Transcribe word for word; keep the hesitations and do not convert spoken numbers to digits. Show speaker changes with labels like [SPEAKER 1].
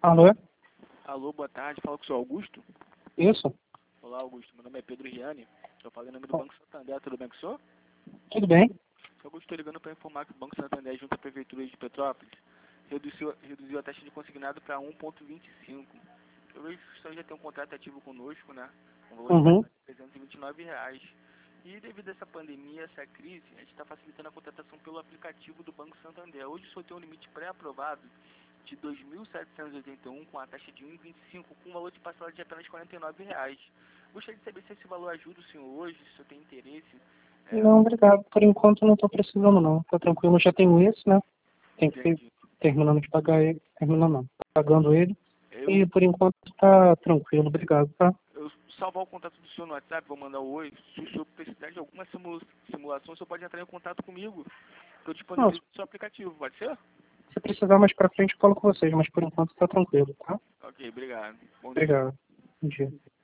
[SPEAKER 1] Alô?
[SPEAKER 2] Alô, boa tarde. Fala com o senhor Augusto.
[SPEAKER 1] Isso?
[SPEAKER 2] Olá, Augusto. Meu nome é Pedro Riani. Eu falo em nome do Banco Santander. Tudo bem com o senhor?
[SPEAKER 1] Tudo bem?
[SPEAKER 2] Senhor Augusto, estou ligando para informar que o Banco Santander, junto à Prefeitura de Petrópolis, reduziu, reduziu a taxa de consignado para um vírgula vinte e cinco. Eu vejo que o senhor já tem um contrato ativo conosco, né? Um valor
[SPEAKER 1] Uhum.
[SPEAKER 2] de trezentos e vinte e nove reais. E devido a essa pandemia, essa crise, a gente está facilitando a contratação pelo aplicativo do Banco Santander. Hoje o senhor tem um limite pré-aprovado de dois mil setecentos e oitenta e um com a taxa de um vírgula vinte e cinco, com um valor de parcela de apenas quarenta e nove reais. Gostaria de saber se esse valor ajuda o senhor hoje, se o senhor tem interesse. É,
[SPEAKER 1] Não, obrigado. Por enquanto eu não estou precisando não. Tá tranquilo, eu já tenho esse, né? Tem que ir
[SPEAKER 2] entendi.
[SPEAKER 1] terminando de pagar ele. Terminando não. Pagando ele. E
[SPEAKER 2] Eu,
[SPEAKER 1] por enquanto tá tranquilo, obrigado, tá?
[SPEAKER 2] eu salvar o contato do senhor no WhatsApp, vou mandar o oi. Se o senhor precisar de alguma simula- simulação, o senhor pode entrar em contato comigo. Eu
[SPEAKER 1] Não,
[SPEAKER 2] disponibilizo o seu aplicativo, pode ser?
[SPEAKER 1] se precisar mais pra frente eu falo com vocês, mas por enquanto tá tranquilo, tá?
[SPEAKER 2] Ok, obrigado. Bom dia.
[SPEAKER 1] Obrigado. Bom dia.